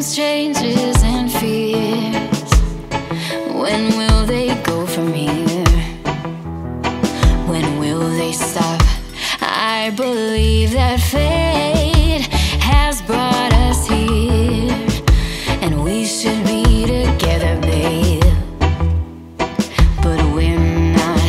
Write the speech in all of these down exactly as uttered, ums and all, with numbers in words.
dreams, changes, and fears. When will they go from here? When will they stop? I believe that fate has brought us here, and we should be together, babe. But we're not.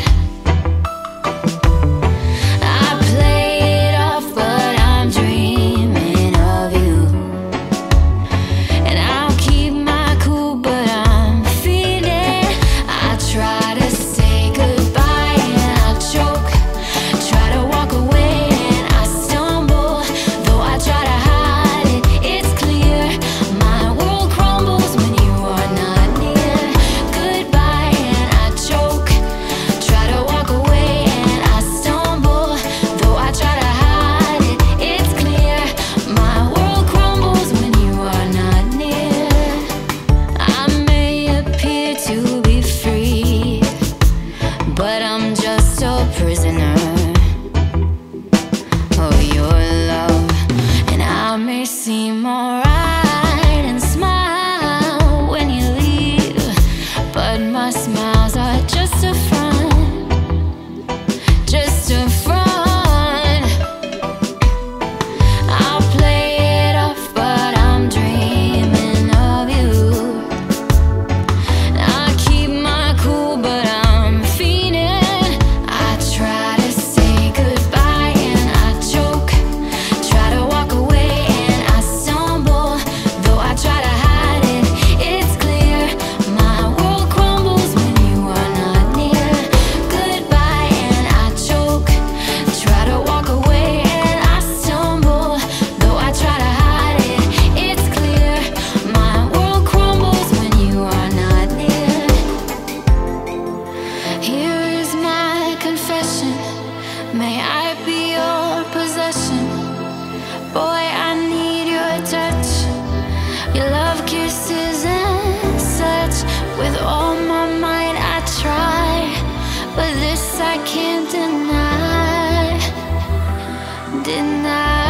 I play it off, but I'm dreaming of you. And I'll keep my cool, but I'm feeling. I try to say goodbye and I choke. Try to walk away and I stumble. Though I try to hide it, it's clear. My world crumbles when you are not near. Goodbye and I choke. Try to walk away and I stumble. Though I try to hide it, it's clear. My world crumbles when you are not near. I may appear to be free, but I'm just a prisoner of your love. And I may seem alright and smile when you leave, but my smiles are just a front, just a front. I'll play it off, but I'm dreaming of you. I keep my cool, but I'm fiending. I try to say goodbye and I choke. Try to walk away and I stumble. Though I try to hide it, it's clear. My world crumbles when you are not near. Goodbye and I choke. Try to walk away and I stumble. Though I try to hide it, it's clear. My world crumbles when you are not near. Here is my confession. May I be your possession? Boy, I need your touch, your love kisses and such. With all my might I try, but this I can't deny, deny.